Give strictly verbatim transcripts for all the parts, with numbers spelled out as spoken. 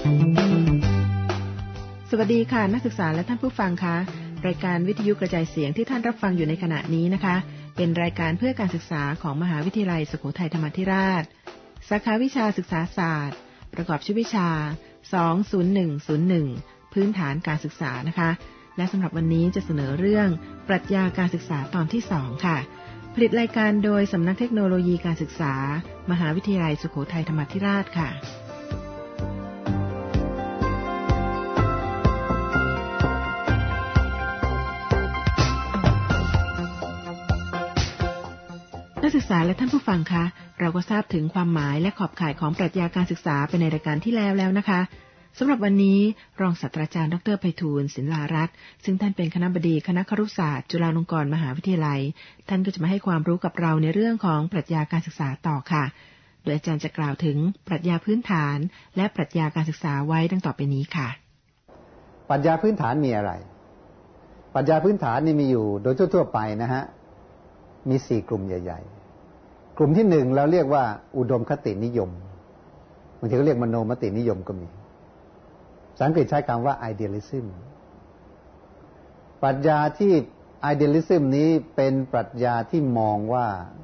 สวัสดีค่ะนักศึกษาและท่านผู้ฟังคะรายการวิทยุกระจายเสียงที่ท่านรับฟังอยู่ในขณะนี้นะคะเป็นรายการเพื่อการศึกษาของมหาวิทยาลัยสุโขทัยธรรมาธิราชสาขาวิชาศึกษาศาสตร์ประกอบชื่อวิชาสอง ศูนย์ หนึ่ง ศูนย์ หนึ่งพื้นฐานการศึกษานะคะและสำหรับวันนี้จะเสนอเรื่องปรัชญาการศึกษาตอนที่สองค่ะผลิตรายการโดยสำนักเทคโนโลยีการศึกษามหาวิทยาลัยสุโขทัยธรรมาธิราชค่ะนักศึกษาและท่านผู้ฟังคะเราก็ทราบถึงความหมายและขอบข่ายของปรัชญาการศึกษาไปในรายการที่แล้วแล้วนะคะสำหรับวันนี้รองศาสตราจารย์ดรไพฑูรย์ศิลารัตน์ซึ่งท่านเป็นคณบดีคณะครุศาสตร์จุฬาลงกรณ์มหาวิทยาลัยท่านก็จะมาให้ความรู้กับเราในเรื่องของปรัชญาการศึกษาต่อค่ะโดยอาจารย์จะกล่าวถึงปรัชญาพื้นฐานและปรัชญาการศึกษาไว้ดังต่อไปนี้ค่ะปรัชญาพื้นฐานมีอะไรปรัชญาพื้นฐานนี่มีอยู่โดยทั่วๆไปนะฮะมีสี่กลุ่มใหญ่ๆกลุ่มที่หนึ่งเราเรียกว่าอุดมคตินิยมบางทีก็เรียกมโนมตินิยมก็มีภาษาอังกฤษใช้คำว่า idealism ปรัชญาที่ idealism นี้เป็นปรัชญาที่มองว่า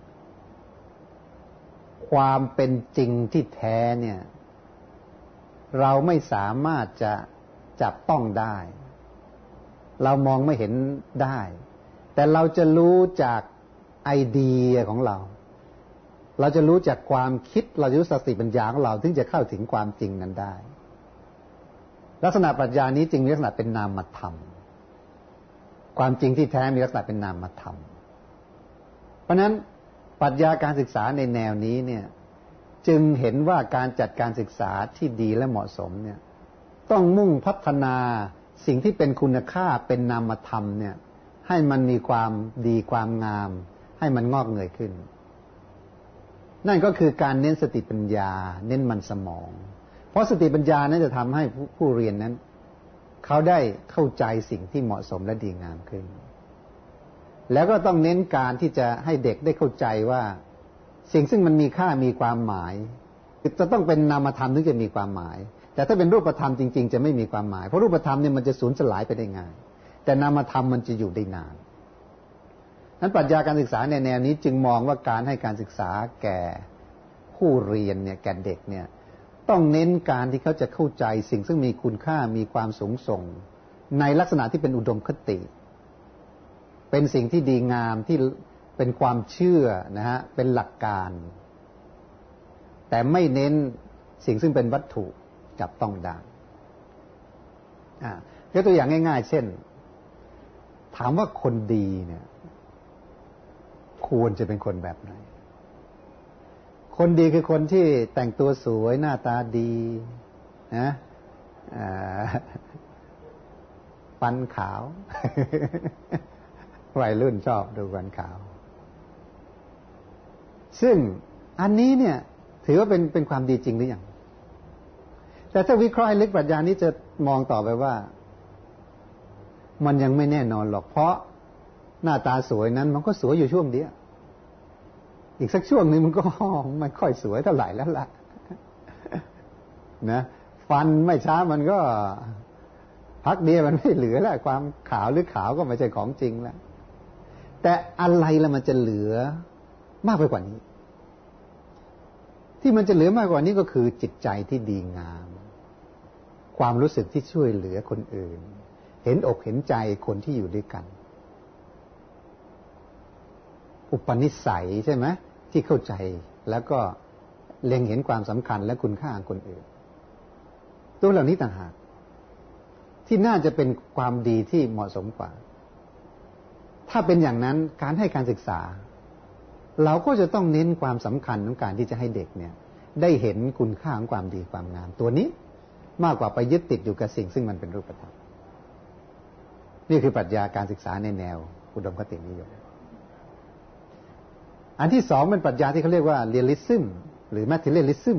ความเป็นจริงที่แท้เนี่ยเราไม่สามารถจะจับต้องได้เรามองไม่เห็นได้แต่เราจะรู้จากไอเดียของเราเราจะรู้จากความคิดเราจะรู้สติปัญญาของเราถึงจะเข้าถึงความจริงนั้นได้ลักษณะปรัชญานี้จึงมีลักษณะเป็นนามธรรมความจริงที่แท้มีลักษณะเป็นนามธรรมเพราะฉะนั้นปรัชญาการศึกษาในแนวนี้เนี่ยจึงเห็นว่าการจัดการศึกษาที่ดีและเหมาะสมเนี่ยต้องมุ่งพัฒนาสิ่งที่เป็นคุณค่าเป็นนามธรรมเนี่ยให้มันมีความดีความงามให้มันงอกเงยขึ้นนั่นก็คือการเน้นสติปัญญาเน้นมันสมองเพราะสติปัญญานั้นจะทำให้ผู้เรียนนั้นเขาได้เข้าใจสิ่งที่เหมาะสมและดีงามขึ้นแล้วก็ต้องเน้นการที่จะให้เด็กได้เข้าใจว่าสิ่งซึ่งมันมีค่ามีความหมายจะต้องเป็นนามธรรมถึงจะมีความหมายแต่ถ้าเป็นรูปธรรมจริงๆจะไม่มีความหมายเพราะรูปธรรมเนี่ยมันจะสูญสลายไปได้ง่ายแต่นามธรรมมันจะอยู่ได้นานนั้นปรัชญาการศึกษาในแนวนี้จึงมองว่าการให้การศึกษาแก่ผู้เรียนเนี่ยแก่เด็กเนี่ยต้องเน้นการที่เขาจะเข้าใจสิ่งซึ่งมีคุณค่ามีความสูงส่งในลักษณะที่เป็นอุดมคติเป็นสิ่งที่ดีงามที่เป็นความเชื่อนะฮะเป็นหลักการแต่ไม่เน้นสิ่งซึ่งเป็นวัตถุจับต้องได้อ่ายกตัวอย่างง่ายๆเช่นถามว่าคนดีเนี่ยควรจะเป็นคนแบบไหนคนดีคือคนที่แต่งตัวสวยหน้าตาดีนะฟันขาว วัยรุ่นชอบดูฟันขาวซึ่งอันนี้เนี่ยถือว่าเป็นเป็นความดีจริงหรือยังแต่ถ้าวิเคราะห์ให้ลึกปรัชญานี้จะมองต่อไปว่ามันยังไม่แน่นอนหรอกเพราะหน้าตาสวยนั้นมันก็สวยอยู่ช่วงเดียวอีกสักช่วงนึงมันก็ไม่ค่อยสวยเท่าไหร่แล้วล่ะนะฟันไม่ช้ามันก็พักเดียวมันไม่เหลือแล้วความขาวหรือขาวก็ไม่ใช่ของจริงแล้วแต่อะไรละมันจะเหลือมากไปกว่านี้ที่มันจะเหลือมากกว่านี้ก็คือจิตใจที่ดีงามความรู้สึกที่ช่วยเหลือคนอื่นเห็นอกเห็นใจคนที่อยู่ด้วยกันอุปนิสัยใช่ไหมที่เข้าใจแล้วก็เล็งเห็นความสำคัญและคุณค่าของคนอื่นตัวเหล่านี้ต่างหากที่น่าจะเป็นความดีที่เหมาะสมกว่าถ้าเป็นอย่างนั้นการให้การศึกษาเราก็จะต้องเน้นความสำคัญของการที่จะให้เด็กเนี่ยได้เห็นคุณค่าของความดีความงามตัวนี้มากกว่าไปยึดติดอยู่กับสิ่งซึ่งมันเป็นรูปธรรมนี่คือปรัชญาการศึกษาในแนวอุดมคตินิยมอันที่สองเป็นปรัชญาที่เขาเรียกว่า realism หรือ materialism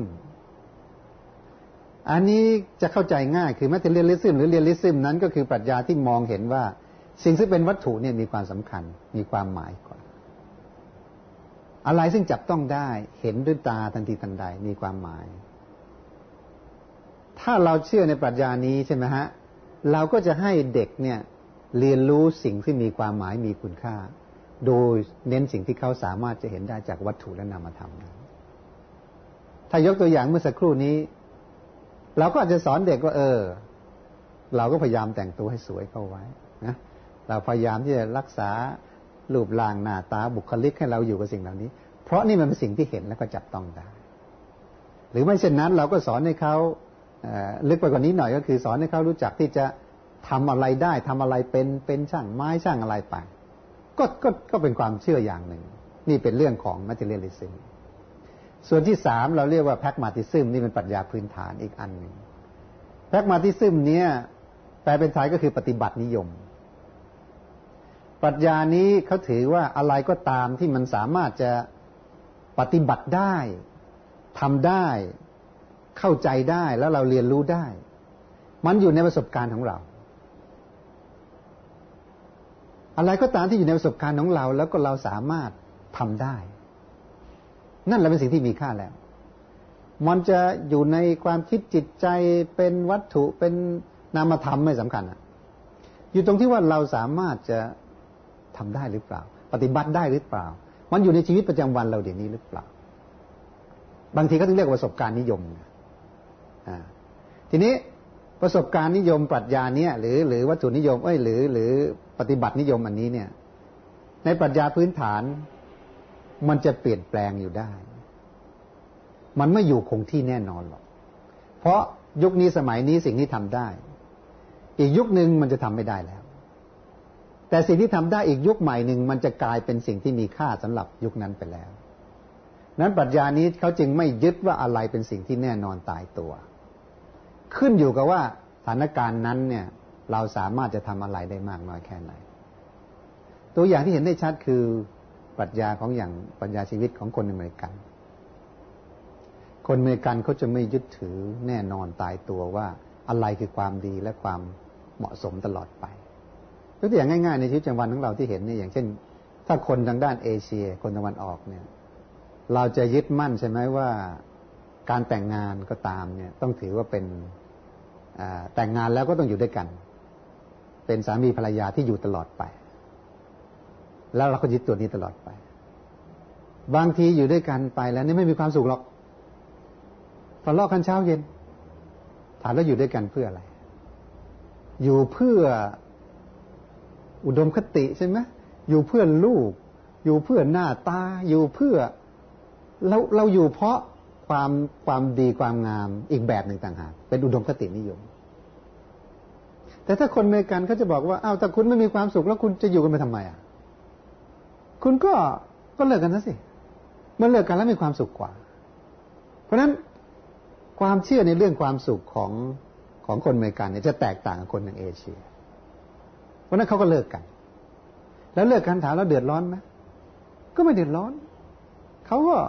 อันนี้จะเข้าใจง่ายคือ materialism หรือ realism นั้นก็คือปรัชญาที่มองเห็นว่าสิ่งที่เป็นวัตถุเนี่ยมีความสำคัญมีความหมายก่อนอะไรซึ่งจับต้องได้เห็นด้วยตาทันทีทันใดมีความหมายถถ้าเราเชื่อในปรัชญานี้ใช่ไหมฮะเราก็จะให้เด็กเนี่ยเรียนรู้สิ่งที่มีความหมายมีคุณค่าโดยเน้นสิ่งที่เขาสามารถจะเห็นได้จากวัตถุและนามธรรมนั้นถ้ายกตัวอย่างเมื่อสักครู่นี้เราก็อาจจะสอนเด็กว่าเออเราก็พยายามแต่งตัวให้สวยเข้าไว้นะเราพยายามที่จะรักษารูปร่างหน้าตาบุคลิกให้เราอยู่กับสิ่งเหล่านี้เพราะนี่มันเป็นสิ่งที่เห็นแล้วก็จับต้องได้หรือไม่เช่นนั้นเราก็สอนให้เขาลึกไปกว่านี้หน่อยก็คือสอนให้เขารู้จักที่จะทำอะไรได้ทำอะไรเป็นเป็นช่างไม้ช่างอะไรไปก็ก็ก็เป็นความเชื่ออย่างหนึ่งนี่เป็นเรื่องของ materialism ส่วนที่สามเราเรียกว่า pragmatism นี่เป็นปรัชญาพื้นฐานอีกอันหนึ่ง pragmatism เนี่ยแปลเป็นไทยก็คือปฏิบัตินิยมปรัชญานี้เขาถือว่าอะไรก็ตามที่มันสามารถจะปฏิบัติได้ทำได้เข้าใจได้แล้วเราเรียนรู้ได้มันอยู่ในประสบการณ์ของเราอะไรก็ตามที่อยู่ในประสบการณ์ของเราแล้วก็เราสามารถทำได้นั่นแหละเป็นสิ่งที่มีค่าแล้วมันจะอยู่ในความคิดจิตใจเป็นวัตถุเป็นนามธรรมไม่สำคัญอ่ะอยู่ตรงที่ว่าเราสามารถจะทำได้หรือเปล่าปฏิบัติได้หรือเปล่ามันอยู่ในชีวิตประจำวันเราเดี๋ยวนี้หรือเปล่าบางทีก็ต้องเรียกว่าประสบการณ์นิยมอ่าทีนี้ประสบการณ์นิยมปรัชญาเนี้ยหรือหรือวัตถุนิยมเอ้ยหรือหรือปฏิบัตินิยมอันนี้เนี่ยในปรัชญาพื้นฐานมันจะเปลี่ยนแปลงอยู่ได้มันไม่อยู่คงที่แน่นอนหรอกเพราะยุคนี้สมัยนี้สิ่งที่ทำได้อีกยุคนึงมันจะทำไม่ได้แล้วแต่สิ่งที่ทำได้อีกยุคใหม่หนึ่งมันจะกลายเป็นสิ่งที่มีค่าสำหรับยุคนั้นไปแล้วนั้นปรัชญานี้เขาจึงไม่ยึดว่าอะไรเป็นสิ่งที่แน่นอนตายตัวขึ้นอยู่กับว่าสถานการณ์นั้นเนี่ยเราสามารถจะทำอะไรได้มากน้อยแค่ไหนตัวอย่างที่เห็นได้ชัดคือปรัชญาของอย่างปรัชญาชีวิตของคนอเมริกันคนอเมริกันเขาจะไม่ยึดถือแน่นอนตายตัวว่าอะไรคือความดีและความเหมาะสมตลอดไปยกตัวอย่างง่ายๆในชีวิตประจำวันของเราที่เห็นนี่อย่างเช่นถ้าคนทางด้านเอเชียคนตะวันออกเนี่ยเราจะยึดมั่นใช่ไหมว่าการแต่งงานก็ตามเนี่ยต้องถือว่าเป็นแต่งงานแล้วก็ต้องอยู่ด้วยกันเป็นสามีภรรยาที่อยู่ตลอดไปแล้วเราก็ยึดตัวนี้ตลอดไปบางทีอยู่ด้วยกันไปแล้วนี่ไม่มีความสุขหรอกทะเลาะกันเช้าเย็นถามแล้วอยู่ด้วยกันเพื่ออะไรอยู่เพื่ออุดมคติใช่ไหมอยู่เพื่อลูกอยู่เพื่อหน้าตาอยู่เพื่อเราเราอยู่เพราะความความดีความงามอีกแบบหนึ่งต่างหากเป็นอุดมคตินิยมแต่ถ้าคนอเมริกันเขาจะบอกว่าอ้าวแต่คุณไม่มีความสุขแล้วคุณจะอยู่กันไปทำไมอ่ะคุณก็ก็เลิกกันซะสิเมื่อเลิกกันแล้วมีความสุขกว่าเพราะฉะนั้นความเชื่อในเรื่องความสุขของของคนอเมริกันเนี่ยจะแตกต่างกับคนในเอเชียเพราะนั้นเขาก็เลิกกันแล้วเลิกกันถามแล้วเดือดร้อนไหมก็ไม่เดือดร้อนเขาก็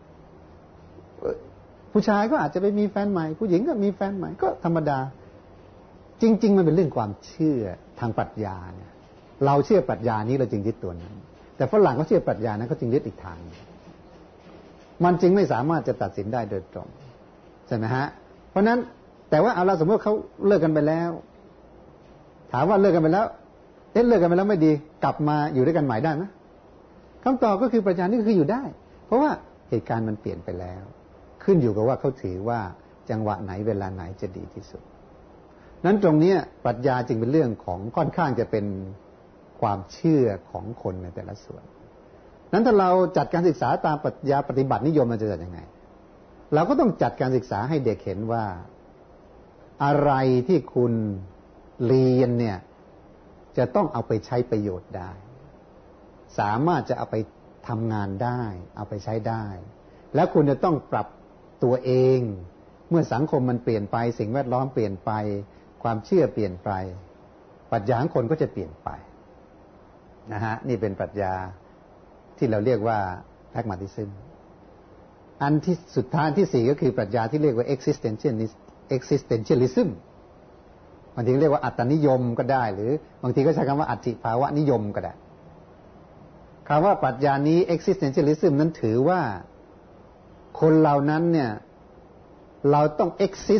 ผู้ชายก็อาจจะไปมีแฟนใหม่ผู้หญิงก็มีแฟนใหม่ก็ธรรมดาจริงๆมันเป็นเรื่องความเชื่อทางปรัชญาเนี่ยเราเชื่อปรัชญานี้เราจึงยึดตัวนั้นแต่ฝรั่งเขาเชื่อปรัชญานั้นเขาจึงยึดอีกทางมันจึงไม่สามารถจะตัดสินได้โดยตรงใช่ไหมฮะเพราะนั้นแต่ว่าเอาเราสมมติเขาเลิกกันไปแล้วถามว่าเลิกกันไปแล้วเอ๊ะเลิกกันไปแล้วไม่ดีกลับมาอยู่ด้วยกันใหม่ได้ไหมคำตอบก็คือปรัชญานี้ก็คืออยู่ได้เพราะว่าเหตุการณ์มันเปลี่ยนไปแล้วขึ้นอยู่กับว่าเขาถือว่าจังหวะไหนเวลาไหนจะดีที่สุดนั้นตรงนี้ปรัชญาจึงเป็นเรื่องของค่อนข้างจะเป็นความเชื่อของคนในแต่ละส่วนนั้นถ้าเราจัดการศึกษาตามปรัชญาปฏิบัตินิยมมันจะจัดยังไงเราก็ต้องจัดการศึกษาให้เด็กเห็นว่าอะไรที่คุณเรียนเนี่ยจะต้องเอาไปใช้ประโยชน์ได้สามารถจะเอาไปทำงานได้เอาไปใช้ได้แล้วคุณจะต้องปรับตัวเองเมื่อสังคมมันเปลี่ยนไปสิ่งแวดล้อมเปลี่ยนไปความเชื่อเปลี่ยนไปปรัชญาของคนก็จะเปลี่ยนไปนะฮะนี่เป็นปรัชญาที่เราเรียกว่า pragmatism อันที่สุดท้ายที่สี่ก็คือปรัชญาที่เรียกว่า existentialism existentialism บางทีเรียกว่าอัตตนิยมก็ได้หรือบางทีก็ใช้คำว่าอัตถิภาวะนิยมก็ได้คำว่าปรัชญานี้ existentialism นั้นถือว่าคนเหล่านั้นเนี่ยเราต้อง exist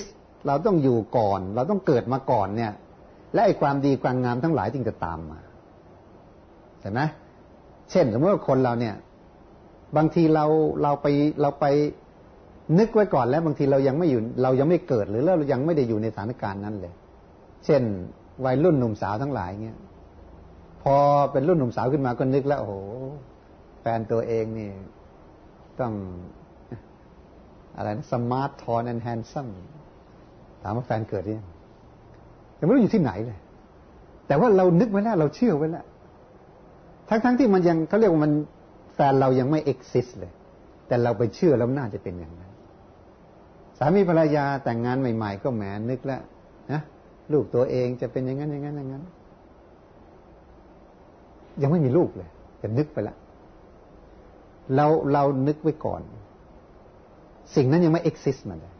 เราต้องอยู่ก่อนเราต้องเกิดมาก่อนเนี่ยและไอ้ความดีความงามทั้งหลายจึงจะตามมาเห็นไหมเช่นสมมติว่าคนเราเนี่ยบางทีเราเราไปเราไปนึกไว้ก่อนแล้วบางทีเรายังไม่อยู่เรายังไม่เกิดหรือเรายังไม่ได้อยู่ในสถานการณ์นั้นเลยเช่นวัยรุ่นหนุ่มสาวทั้งหลายเงี้ยพอเป็นรุ่นหนุ่มสาวขึ้นมาก็นึกแล้วโอ้โหแฟนตัวเองนี่ต้องอะไรนะสมาร์ททอนแอนด์แฮนซัมถามว่าแฟนเกิดยังยังไม่รู้อยู่ที่ไหนเลยแต่ว่าเรานึกไว้แล้วเราเชื่อไว้แล้วทั้งๆที่มันยังเขาเรียกว่ามันแฟนเรายังไม่ exist เลยแต่เราไปเชื่อแล้วน่าจะเป็นอย่างนั้นสามีภรรยาแต่งงานใหม่ๆก็แหมนึกแล้วนะลูกตัวเองจะเป็นอย่างนั้นอย่างนั้นอย่างนั้นยังไม่มีลูกเลยแต่นึกไปแล้วเราเรานึกไว้ก่อนสิ่งนั้นยังไม่ exist มาเลย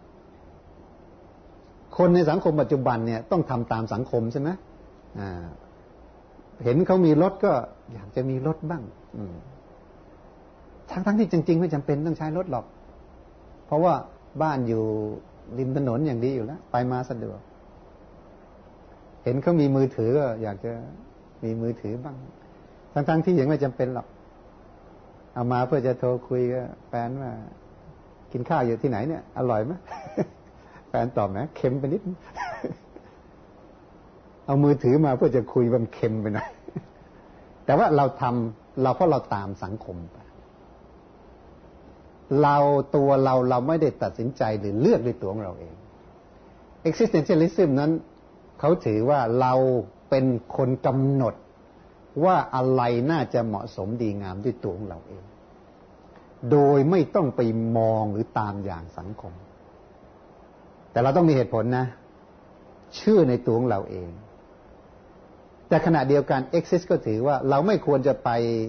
คนในสังคมปัจจุบันเนี่ยต้องทำตามสังคมใช่ไหมอ่าเห็นเขามีรถก็อยากจะมีรถบ้างทั้งทั้งที่จริงๆไม่จำเป็นต้องใช้รถหรอกเพราะว่าบ้านอยู่ริมถนนอย่างดีอยู่แล้วไปมาสะดวกเห็นเขามีมือถือก็อยากจะมีมือถือบ้างทั้งทั้งที่ยังไม่จำเป็นหรอกเอามาเพื่อจะโทรคุยกับแฟนว่ากินข้าวอยู่ที่ไหนเนี่ยอร่อยไหม แฟนตอบไหมเค็มไปนิด เอามือถือมาเพื่อจะคุยมันเค็มไปหน่อย แต่ว่าเราทำเราเพราะเราตามสังคมไปเราตัวเราเราไม่ได้ตัดสินใจหรือเลือกด้วยตัวของเราเอง existentialism นั้นเขาถือว่าเราเป็นคนกำหนดว่าอะไรน่าจะเหมาะสมดีงามด้วยตัวของเราเองโดยไม่ต้องไปมองหรือตามอย่างสังคมแต่เราต้องมีเหตุผลนะเชื่อในตัวของเราเองแต่ขณะเดียวกัน exist ก็ถือว่าเราไม่ควรจะไป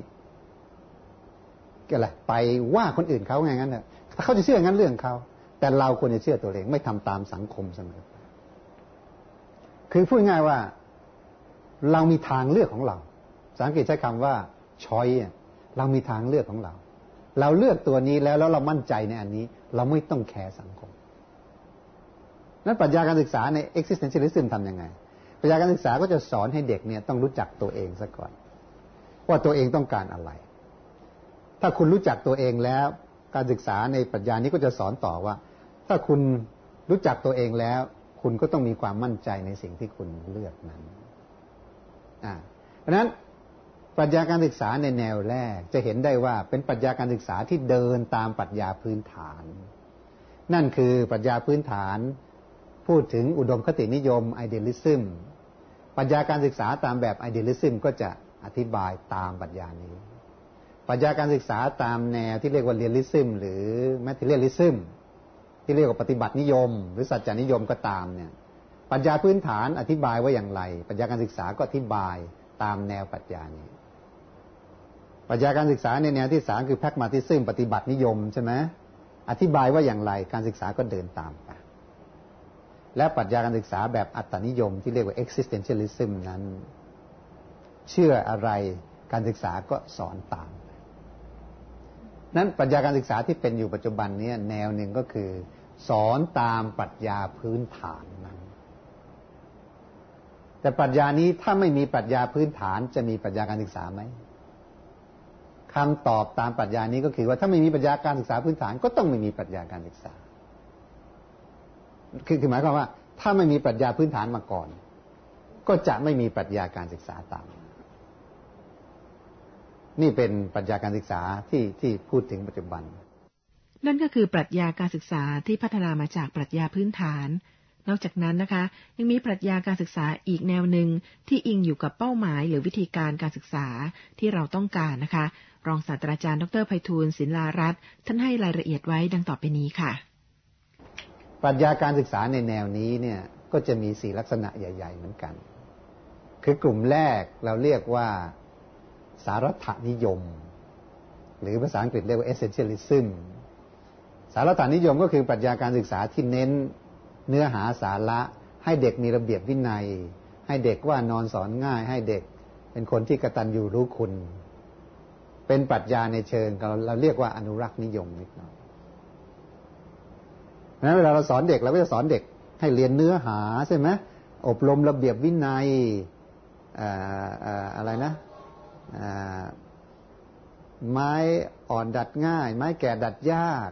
อะไรไปว่าคนอื่นเขาไงงั้นเถอะถ้าเขาจะเชื่องั้นเรื่องเขาแต่เราควรจะเชื่อตัวเองไม่ทำตามสังคมเสมอคือพูดง่ายว่าเรามีทางเลือกของเราภาษาอังกฤษใช้คำว่า choice เรามีทางเลือกของเราเราเลือกตัวนี้แล้วแล้วเรามั่นใจในอันนี้เราไม่ต้องแคร์สังคมนั้นปรัชญาการศึกษาใน existentialism ทำยังไงปรัชญาการศึกษาก็จะสอนให้เด็กเนี่ยต้องรู้จักตัวเองซะก่อนว่าตัวเองต้องการอะไรถ้าคุณรู้จักตัวเองแล้วการศึกษาในปรัชญานี้ก็จะสอนต่อว่าถ้าคุณรู้จักตัวเองแล้วคุณก็ต้องมีความมั่นใจในสิ่งที่คุณเลือกนั้นอ่าเพราะฉะนั้นปรัชญาการศึกษาในแนวแรกจะเห็นได้ว่าเป็นปรัชญาการศึกษาที่เดินตามปรัชญาพื้นฐานนั่นคือปรัชญาพื้นฐานพูดถึงอุดมคตินิยม idealism ปรัชญาการศึกษาตามแบบ idealism ก็จะอธิบายตามปรัชญานี้ปรัชญาการศึกษาตามแนวที่เรียกว่า realism หรือ materialism ที่เรียกว่าปฏิบัตินิยมหรือสัจจนิยมก็ตามเนี่ยปรัชญาพื้นฐานอธิบายว่าอย่างไรปรัชญาการศึกษาก็อธิบายตามแนวปรัชญานี้ปรัชญาการศึกษาในแนวที่สามคือ pragmatism ปฏิบัตินิยมใช่ไหมอธิบายว่าอย่างไรการศึกษาก็เดินตามไปและปรัชญาการศึกษาแบบอัตตนิยมที่เรียกว่า existentialism นั้นเชื่ออะไรการศึกษาก็สอนตามนั้นปรัชญาการศึกษาที่เป็นอยู่ปัจจุบันนี้แนวหนึ่งก็คือสอนตามปรัชญาพื้นฐานนั้นแต่ปรัชญานี้ถ้าไม่มีปรัชญาพื้นฐานจะมีปรัชญาการศึกษาไหมคำตอบตามปรัชญานี้ก็คือว่าถ้าไม่มีปรัชญาการศึกษาพื้นฐานก็ต้องไม่มีปรัชญาการศึกษาคือคือหมายความว่าถ้าไม่มีปรัชญาพื้นฐานมาก่อนก็จะไม่มีปรัชญาการศึกษาตามนี่เป็นปรัชญาการศึกษาที่ที่พูดถึงปัจจุบันนั่นก็คือปรัชญาการศึกษาที่พัฒนามาจากปรัชญาพื้นฐานนอกจากนั้นนะคะยังมีปรัชญาการศึกษาอีกแนวหนึ่งที่อิงอยู่กับเป้าหมายหรือวิธีการการศึกษาที่เราต้องการนะคะรองศาสตราจารย์ดร.ไพฑูรย์ศิลารัตน์ท่านให้รายละเอียดไว้ดังต่อไปนี้ค่ะปรัชญาการศึกษาในแนวนี้เนี่ยก็จะมีสี่ลักษณะใหญ่ๆเหมือนกันคือกลุ่มแรกเราเรียกว่าสารัตถนิยมหรือภาษาอังกฤษเรียกว่า essentialism สารัตถนิยมก็คือปรัชญาการศึกษาที่เน้นเนื้อหาสาระให้เด็กมีระเบียบวินัยให้เด็กว่านอนสอนง่ายให้เด็กเป็นคนที่กตัญญูรู้คุณเป็นปรัชญาในเชิงเราเราเรียกว่าอนุรักษ์นิยมนิดหน่อยเพราะฉะนั้นเวลาเราสอนเด็กเราก็จะสอนเด็กให้เรียนเนื้อหาใช่ไหมอบรมระเบียบวินัยอ่าอ่าอะไรนะอ่าไม้อ่อนดัดง่ายไม้แก่ดัดยาก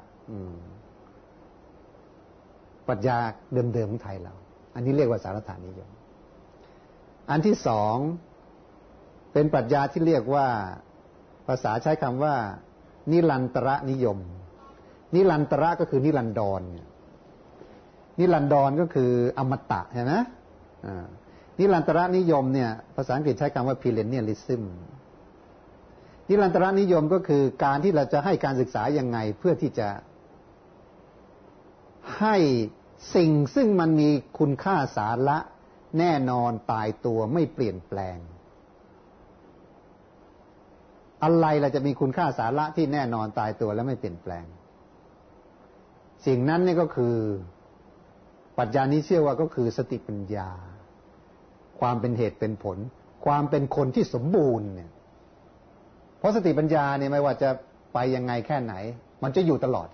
ปรัชญาเดิมๆของไทยเราอันนี้เรียกว่าสารฐานนิยมอันที่สองเป็นปรัชญาที่เรียกว่าภาษาใช้คำว่านิรันตรนิยมนิรันตระก็คือนิรันดรนิรันดรก็คืออมตะใช่ไหมนิรันตรนิยมเนี่ยภาษาอังกฤษใช้คำว่า perennialism นิรันตรนิยมก็คือการที่เราจะให้การศึกษายังไงเพื่อที่จะให้สิ่งซึ่งมันมีคุณค่าสาระแน่นอนตายตัวไม่เปลี่ยนแปลงอะไรเราจะมีคุณค่าสาระที่แน่นอนตายตัวและไม่เปลี่ยนแปลงสิ่งนั้นนี่ก็คือปรัชญานี้เชื่อว่าก็คือสติปัญญาความเป็นเหตุเป็นผลความเป็นคนที่สมบูรณ์เนี่ยเพราะสติปัญญาเนี่ยไม่ว่าจะไปยังไงแค่ไหนมันจะอยู่ตลอด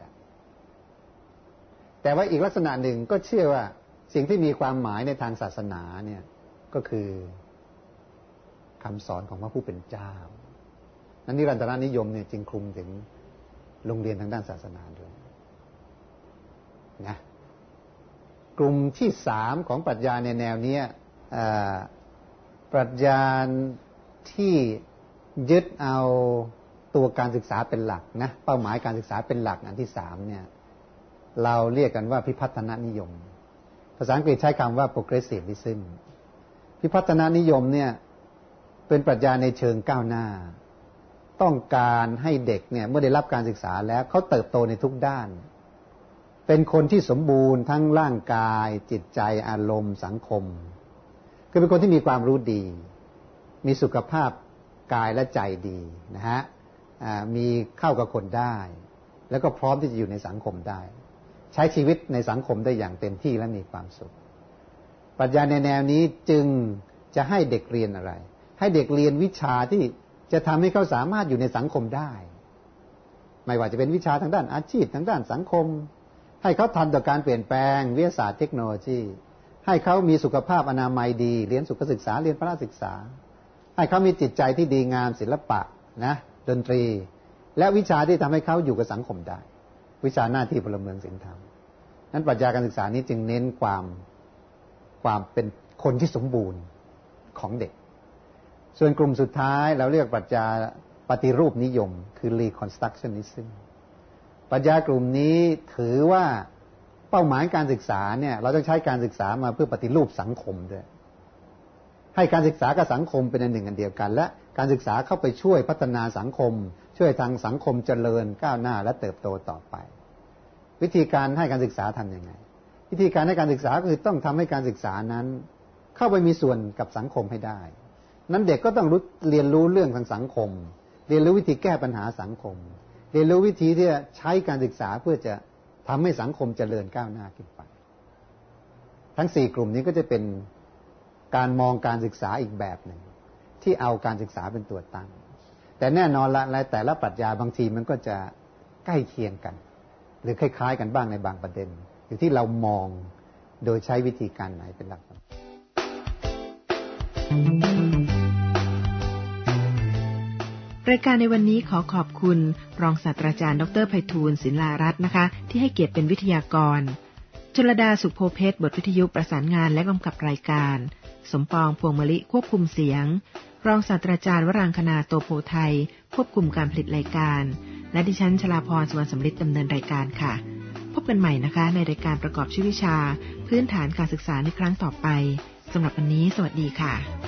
แต่ว่าอีกลักษณะหนึ่งก็เชื่อว่าสิ่งที่มีความหมายในทางศาสนาเนี่ยก็คือคำสอนของพระผู้เป็นเจ้านั้นนิรันตรนิยมเนี่ยจึงคลุมถึงโรงเรียนทางด้านศาสนาด้วยนะกลุ่มที่สามของปรัชญาในแนวนี้ปรัชญาที่ยึดเอาตัวการศึกษาเป็นหลักนะเป้าหมายการศึกษาเป็นหลักอันที่สามเนี่ยเราเรียกกันว่าพิพัฒนนิยมภาษาอังกฤษใช้คำว่า progressivism พิพัฒนนิยมเนี่ยเป็นปรัชญาในเชิงก้าวหน้าต้องการให้เด็กเนี่ยเมื่อได้รับการศึกษาแล้วเขาเติบโตในทุกด้านเป็นคนที่สมบูรณ์ทั้งร่างกายจิตใจอารมณ์สังคมคือเป็นคนที่มีความรู้ดีมีสุขภาพกายและใจดีนะฮะมีเข้ากับคนได้แล้วก็พร้อมที่จะอยู่ในสังคมได้ใช้ชีวิตในสังคมได้อย่างเต็มที่และมีความสุขปรัชญาในแนวนี้จึงจะให้เด็กเรียนอะไรให้เด็กเรียนวิชาที่จะทำให้เขาสามารถอยู่ในสังคมได้ไม่ว่าจะเป็นวิชาทางด้านอาชีพทางด้านสังคมให้เขาทันต่อการเปลี่ยนแปลงวิทยาศาสตร์เทคโนโลยีให้เขามีสุขภาพอนามัยดีเรียนสุขศึกษาเรียนพละศึกษาให้เขามีจิตใจที่ดีงามศิลปะนะดนตรีและวิชาที่ทำให้เขาอยู่กับสังคมได้วิชาหน้าที่พลเมืองศีลธรรมนั้นปรัชญาการศึกษานี้จึงเน้นความความเป็นคนที่สมบูรณ์ของเด็กส่วนกลุ่มสุดท้ายเราเรียกปรัชญาปฏิรูปนิยมคือ reconstructionism ปรัชญากลุ่มนี้ถือว่าเป้าหมายการศึกษาเนี่ยเราต้องใช้การศึกษามาเพื่อปฏิรูปสังคมด้วยให้การศึกษากับสังคมเป็นอันหนึ่งอันเดียวกันและการศึกษาเข้าไปช่วยพัฒนาสังคมช่วยทางสังคมเจริญก้าวหน้าและเติบโตต่อไปวิธีการให้การศึกษาทำยังไงวิธีการให้การศึกษาคือต้องทำให้การศึกษานั้นเข้าไปมีส่วนกับสังคมให้ได้นั้นเด็กก็ต้องรู้เรียนรู้เรื่องทางสังคมเรียนรู้วิธีแก้ปัญหาสังคมเรียนรู้วิธีที่จะใช้การศึกษาเพื่อจะทำให้สังคมเจริญก้าวหน้าขึ้นไปทั้งสี่กลุ่มนี้ก็จะเป็นการมองการศึกษาอีกแบบหนึ่งที่เอาการศึกษาเป็นตัวตั้งแต่แน่นอนละแต่ละปรัชญาบางทีมันก็จะใกล้เคียงกันหรือคล้ายๆกันบ้างในบางประเด็นอยู่ที่เรามองโดยใช้วิธีการไหนเป็นหลักรายการในวันนี้ขอขอบคุณรองศาสตราจารย์ดรไพฑูรย์ศิลารัตน์นะคะที่ให้เกียรติเป็นวิทยากรชลดาสุขโพเพชรบทวิทยุประสานงานและกำกับรายการสมปองพวงมลิควบคุมเสียงรองศาสตราจารย์วรางคณาโตโพไทยควบคุมการผลิตรายการและดิฉันชลาพรสุวรรณสำริดดำเนินรายการค่ะพบกันใหม่นะคะในรายการประกอบชื่อวิชาพื้นฐานการศึกษาในครั้งต่อไปสำหรับวันนี้สวัสดีค่ะ